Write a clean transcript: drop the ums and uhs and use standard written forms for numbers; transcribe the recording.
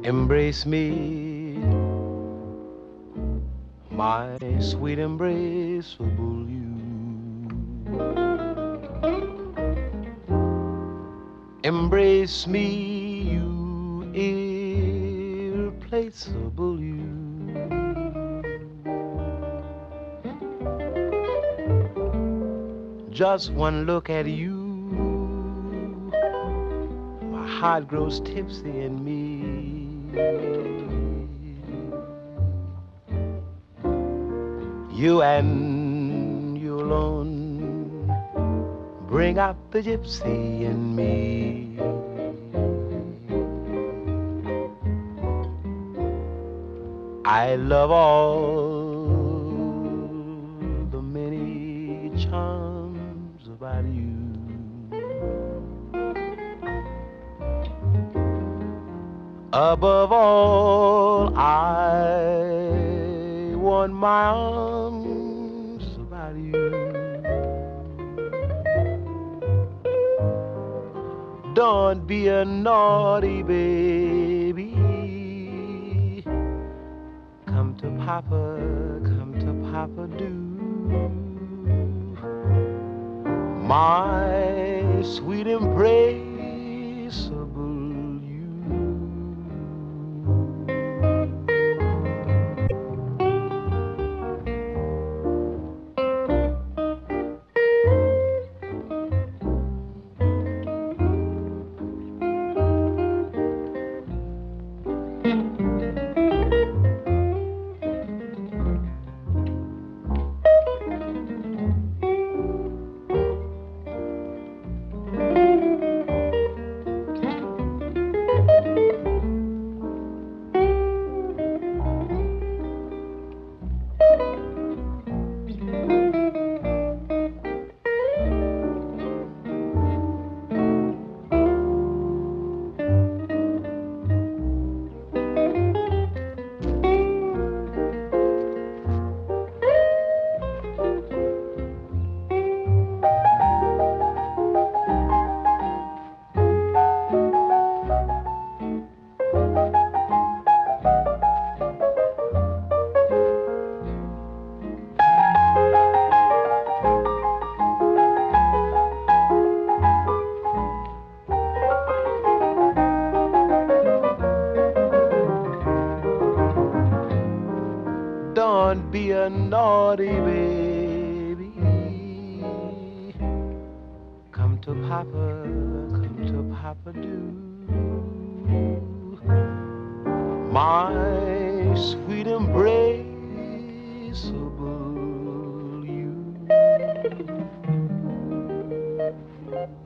Embrace me, my sweet embraceable you. Embrace me, you irreplaceable you. Just one look at you, my heart grows tipsy in me. You and you alone bring out the gypsy in me. I love all the many charms about you. Above all, I want my arms about you. Don't be a naughty baby. Come to Papa, do. My sweet embraceable you. Don't be a naughty baby. Come to Papa, do. My sweet embraceable you.